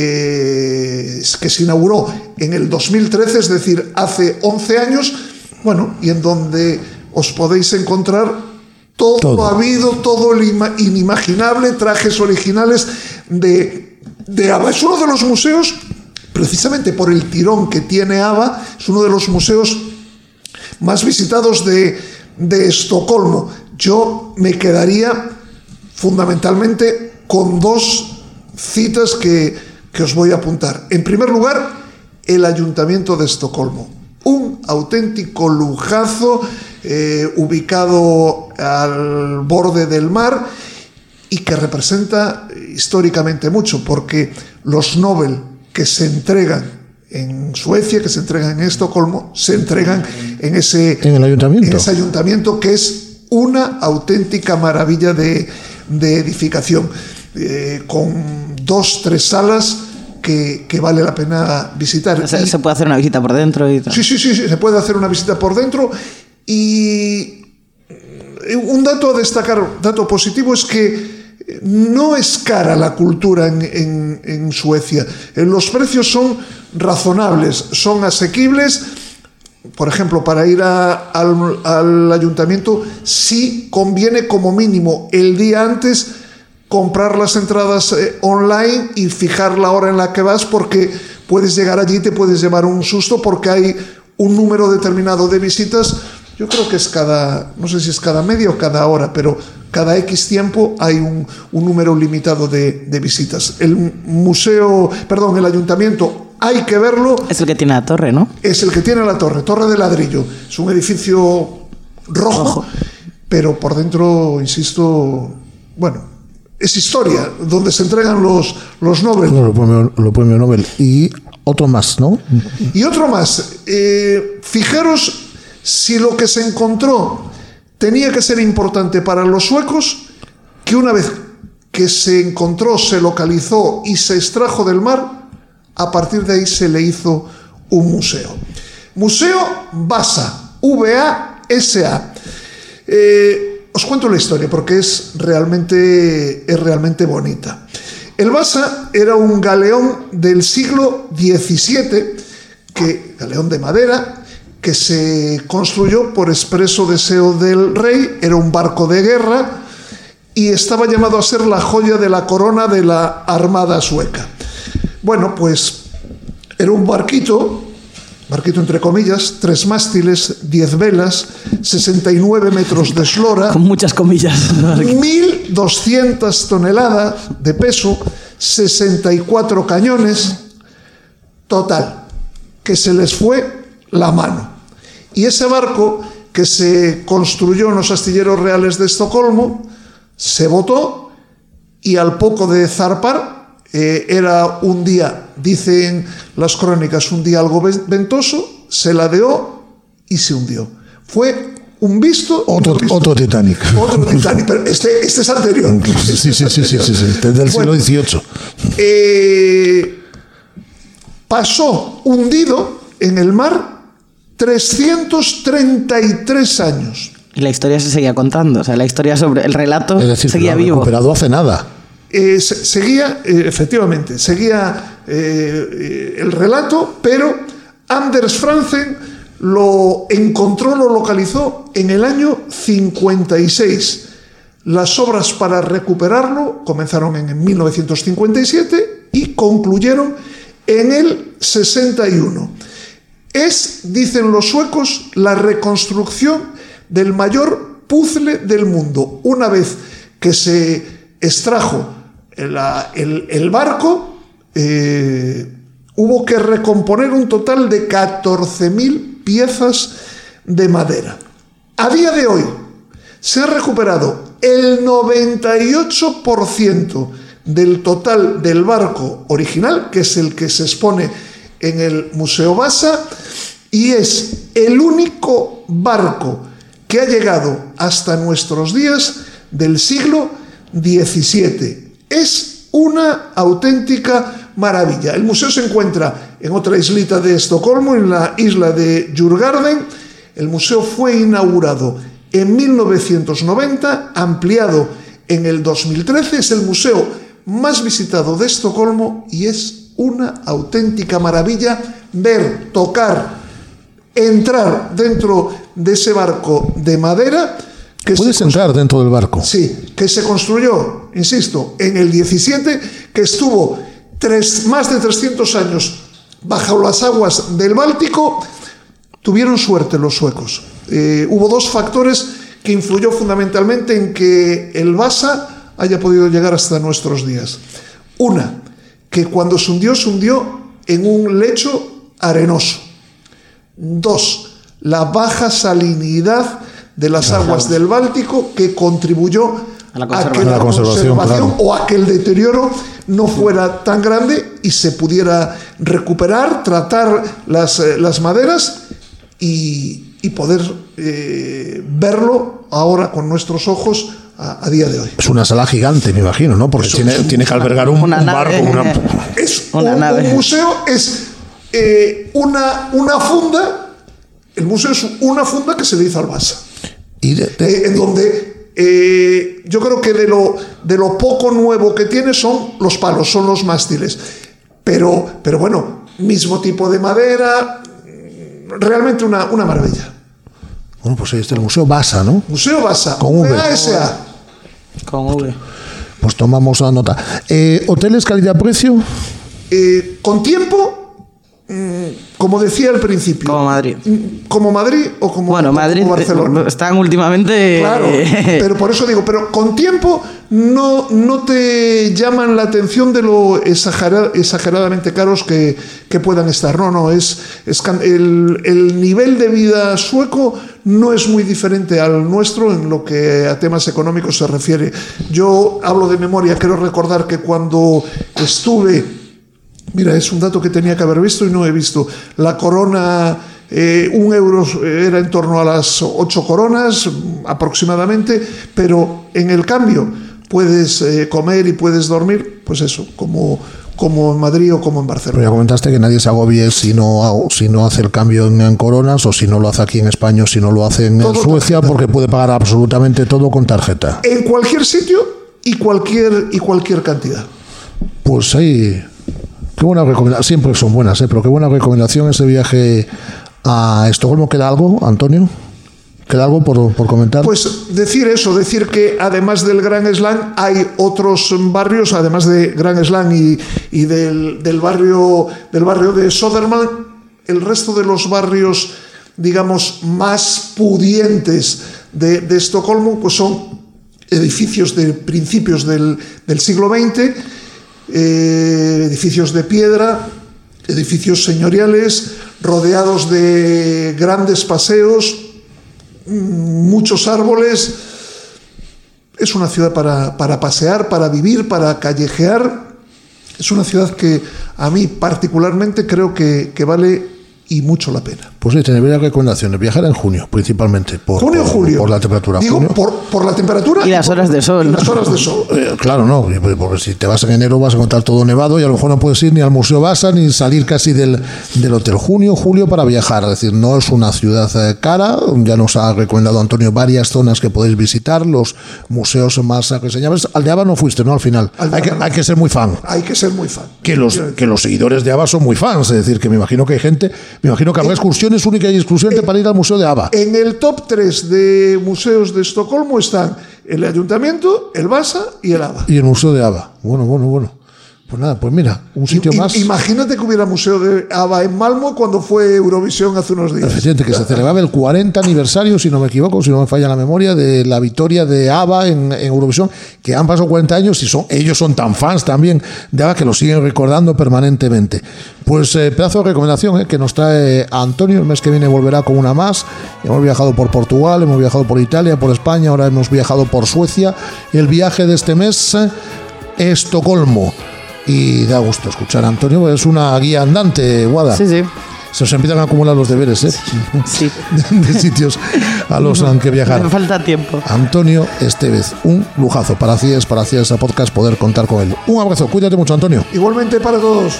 eh, que se inauguró en el dos mil trece, es decir, hace once años, bueno, y en donde os podéis encontrar todo, todo. habido, todo el inimaginable, trajes originales de, de ABBA. Es uno de los museos, precisamente por el tirón que tiene ABBA, es uno de los museos más visitados de, de Estocolmo. Yo me quedaría fundamentalmente con dos citas que, que os voy a apuntar. En primer lugar, el Ayuntamiento de Estocolmo. Un auténtico lujazo, eh, ubicado al borde del mar, y que representa históricamente mucho, porque los Nobel que se entregan en Suecia, que se entregan en Estocolmo, se entregan en ese, ¿En el ayuntamiento? En ese ayuntamiento, que es una auténtica maravilla de, de edificación, eh, con dos, tres salas que, que vale la pena visitar. Se, y, se puede hacer una visita por dentro y tal. Sí, sí, sí, sí, se puede hacer una visita por dentro. Y un dato a destacar, dato positivo, es que no es cara la cultura en, en, en Suecia. Los precios son razonables, son asequibles. Por ejemplo, para ir a, al, al ayuntamiento sí conviene como mínimo el día antes comprar las entradas eh, online y fijar la hora en la que vas, porque puedes llegar allí y te puedes llevar un susto, porque hay un número determinado de visitas. Yo creo que es cada, no sé si es cada media o cada hora, pero cada X tiempo hay un, un número limitado de, de visitas. El museo, perdón, el ayuntamiento, hay que verlo. Es el que tiene la torre, ¿no? Es el que tiene la torre, torre de ladrillo. Es un edificio rojo, rojo. Pero por dentro, insisto, bueno, es historia, donde se entregan los, los Nobel. Claro, los premios, los premios Nobel. Y otro más, ¿no? Y otro más. Eh, fijaros si lo que se encontró tenía que ser importante para los suecos, que una vez que se encontró, se localizó y se extrajo del mar, a partir de ahí se le hizo un museo. Museo Vasa, V A S A. Eh, os cuento la historia porque es realmente, es realmente bonita. El Vasa era un galeón del siglo diecisiete, que, galeón de madera, que se construyó por expreso deseo del rey. Era un barco de guerra y estaba llamado a ser la joya de la corona de la Armada sueca. Bueno, pues era un barquito, barquito entre comillas, tres mástiles, diez velas, sesenta y nueve metros de eslora. Con muchas comillas. mil doscientas toneladas de peso, sesenta y cuatro cañones. Total, que se les fue la mano. Y ese barco, que se construyó en los astilleros reales de Estocolmo, se botó y al poco de zarpar, eh, era un día, dicen las crónicas, un día algo ventoso, se ladeó y se hundió. Fue un visto... Otro, visto. otro Titanic. Otro Titanic, pero este, este es anterior. Sí, sí, sí, sí, sí, sí, sí. Desde el siglo dieciocho. Eh, pasó hundido en el mar trescientos treinta y tres años. Y la historia se seguía contando, o sea, la historia sobre el relato es decir, seguía que lo ha vivo. recuperado hace nada. Eh, se, seguía, eh, efectivamente, seguía eh, eh, el relato, pero Anders Franzen lo encontró, lo localizó en el año cincuenta y seis. Las obras para recuperarlo comenzaron en mil novecientos cincuenta y siete y concluyeron en el sesenta y uno. Es, dicen los suecos, la reconstrucción del mayor puzzle del mundo. Una vez que se extrajo el, el, el barco, eh, hubo que recomponer un total de catorce mil piezas de madera. A día de hoy se ha recuperado el noventa y ocho por ciento del total del barco original, que es el que se expone en el Museo Vasa, y es el único barco que ha llegado hasta nuestros días del siglo diecisiete. Es una auténtica maravilla. El museo se encuentra en otra islita de Estocolmo, en la isla de Djurgården. El museo fue inaugurado en mil novecientos noventa, ampliado en el dos mil trece. Es el museo más visitado de Estocolmo y es una auténtica maravilla ver, tocar, entrar dentro de ese barco de madera. Que ¿Puedes entrar dentro del barco? Sí, que se construyó, insisto, en el diecisiete, que estuvo tres, más de trescientos años bajo las aguas del Báltico. Tuvieron suerte los suecos. Eh, hubo dos factores que influyó fundamentalmente en que el Vasa haya podido llegar hasta nuestros días. Una, que cuando se hundió, se hundió en un lecho arenoso. Dos, la baja salinidad de las aguas del Báltico, que contribuyó a la a que la la conservación, conservación claro. o a que el deterioro no fuera tan grande y se pudiera recuperar, tratar las, eh, las maderas y, y poder eh, verlo ahora con nuestros ojos a, a día de hoy. Es una sala gigante, me imagino, ¿no? Porque tiene, es tiene que albergar un, una un nave. barco. Una... Es Una un, nave. un museo, es eh, una, una funda. El museo es una funda que se le hizo al Vasa. Y de, de, Eh, en donde eh, yo creo que de lo, de lo poco nuevo que tiene son los palos, son los mástiles. Pero, pero bueno, mismo tipo de madera, realmente una, una maravilla. Bueno, pues ahí está el Museo Vasa, ¿no? Museo Vasa, Con V. V A S A. Con V. Pues tomamos la nota. Eh, ¿Hoteles calidad-precio? Eh, con tiempo, mm, como decía al principio. Como Madrid. Como Madrid o como, Bueno, o Madrid como Barcelona. están últimamente... Claro, pero por eso digo, pero con tiempo no, no te llaman la atención de lo exagera, exageradamente caros que, que puedan estar. No, no, es, es el, el nivel de vida sueco no es muy diferente al nuestro en lo que a temas económicos se refiere. Yo hablo de memoria, quiero recordar que cuando estuve... Mira, es un dato que tenía que haber visto y no he visto. La corona, eh, un euro era en torno a las ocho coronas aproximadamente, pero en el cambio puedes eh, comer y puedes dormir, pues eso, como como en Madrid o como en Barcelona. Pero ya comentaste que nadie se agobie si no, si no hace el cambio en, en coronas, o si no lo hace aquí en España, o si no lo hace en, en Suecia, tarjeta. Porque puede pagar absolutamente todo con tarjeta. En cualquier sitio y cualquier, y cualquier cantidad. Pues ahí, qué buena recomendación, siempre son buenas, ¿eh? Pero qué buena recomendación ese viaje a Estocolmo. ¿Queda algo, Antonio? ¿Queda algo por, por comentar? Pues decir eso, decir que además del Gran Slam hay otros barrios, además de Gran Slam y, y del, del, barrio, del barrio de Södermalm, el resto de los barrios, digamos, más pudientes de, de Estocolmo, pues son edificios de principios del, del siglo veinte, eh, edificios de piedra, edificios señoriales, rodeados de grandes paseos, muchos árboles. Es una ciudad para, para pasear, para vivir, para callejear. Es una ciudad que a mí particularmente creo que, que vale y mucho la pena. Pues sí, tendría recomendaciones. Viajar en junio, principalmente. Por, junio o julio. Por la temperatura. Digo, junio. Por, por la temperatura. Y las horas de sol. Y las horas de sol. Eh, claro, no. Porque si te vas en enero vas a encontrar todo nevado y a lo mejor no puedes ir ni al Museo Vasa ni salir casi del, del hotel. Junio, julio para viajar. Es decir, no es una ciudad eh, cara. Ya nos ha recomendado Antonio varias zonas que podéis visitar. Los museos más reseñables. Al de Aba no fuiste, ¿no? Al final. Al hay, que, no. hay que ser muy fan. Hay que ser muy fan. Que los, que los seguidores de Aba son muy fans. Es decir, que me imagino que hay gente... Me imagino que habrá excursiones únicas y exclusivamente para ir al Museo de Aba. En el top tres de museos de Estocolmo están el Ayuntamiento, el Vasa y el Aba. Y el Museo de Aba. Bueno, bueno, bueno. Pues nada, pues mira, un sitio I, más. Imagínate que hubiera Museo de Aba en Malmo cuando fue Eurovisión hace unos días. Efectivamente, que se celebraba el cuarenta aniversario, si no me equivoco, si no me falla la memoria, de la victoria de Aba en, en Eurovisión, que han pasado cuarenta años y son, ellos son tan fans también de Aba que lo siguen recordando permanentemente. Pues eh, pedazo de recomendación eh, que nos trae Antonio. El mes que viene volverá con una más. Hemos viajado por Portugal, hemos viajado por Italia, por España, ahora hemos viajado por Suecia. El viaje de este mes, eh, Estocolmo. Y da gusto escuchar a Antonio, es una guía andante, Guada. Sí, sí. Se os empiezan a acumular los deberes, ¿eh? Sí. De, de sitios a los no, que viajar. Me falta tiempo. Antonio Estevez, un lujazo para C I E S, para C I E S Podcast, poder contar con él. Un abrazo, cuídate mucho, Antonio. Igualmente para todos.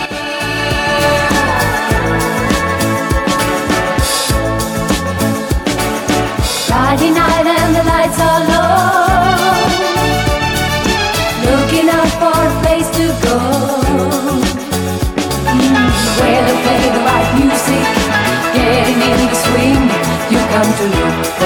Friday night and the lights are low, looking out for a place to go, mm, where they play the right music, getting in the swing, you come to look for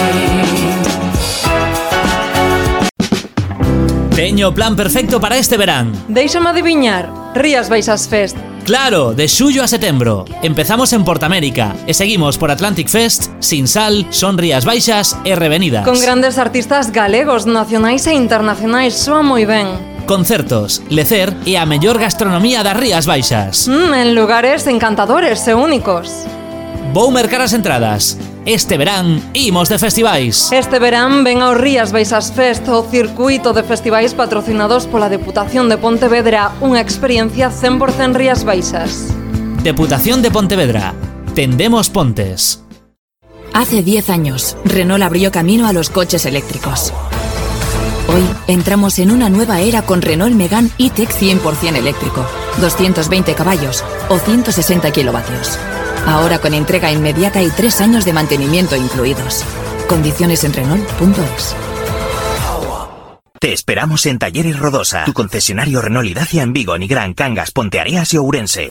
a king. Teño plan perfecto para este verán. Déixame adiviñar, Rías Baixas Fest. Claro, de xullo a setembro. Empezamos en Portamérica e seguimos por Atlantic Fest, Sinsal, Son Rías Baixas e Revenidas. Con grandes artistas galegos, nacionais e internacionais, soa moi ben. Concertos, lecer e a mellor gastronomía das Rías Baixas. Mm, en lugares encantadores e únicos. Vou mercar as entradas. Este verán imos de festivais. Este verán ven ao Rías Baixas Fest, o circuito de festivais patrocinados pola Deputación de Pontevedra, unha experiencia cien por ciento Rías Baixas. Deputación de Pontevedra. Tendemos pontes. Hace diez años, Renault abrió camino a los coches eléctricos. Hoy entramos en una nueva era con Renault Megane E-Tech cien por ciento eléctrico, doscientos veinte caballos o ciento sesenta kilovatios. Ahora con entrega inmediata y tres años de mantenimiento incluidos. Condiciones en Renault punto es. Te esperamos en Talleres Rodosa, tu concesionario Renault y Dacia en Vigo, Nigrán, Cangas, Ponteareas y Ourense.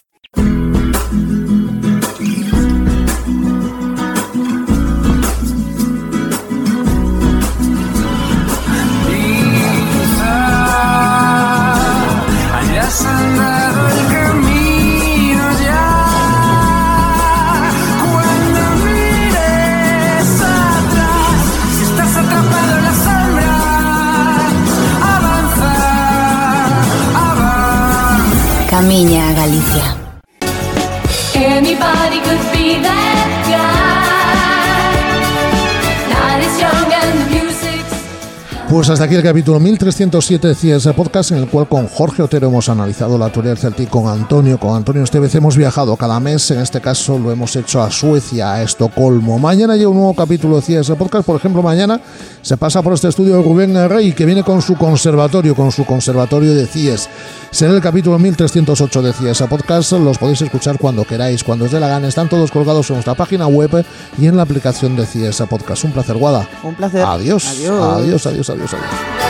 Camiña a Galicia. Anybody could be that guy. Night is young and the music's Pues hasta aquí el capítulo mil trescientos siete de C I E S Podcast, en el cual con Jorge Otero hemos analizado la teoría del Celtic, con Antonio, con Antonio Estevez hemos viajado cada mes, en este caso lo hemos hecho a Suecia, a Estocolmo. Mañana llega un nuevo capítulo de C I E S Podcast, por ejemplo, mañana se pasa por este estudio de Rubén Rey, que viene con su conservatorio, con su conservatorio de C I E S. Será el capítulo mil trescientos ocho de C I E S Podcast, los podéis escuchar cuando queráis, cuando os dé la gana, están todos colgados en nuestra página web y en la aplicación de C I E S Podcast. Un placer, Guada. Un placer. Adiós. Adiós. Adiós, adiós, adiós, adiós.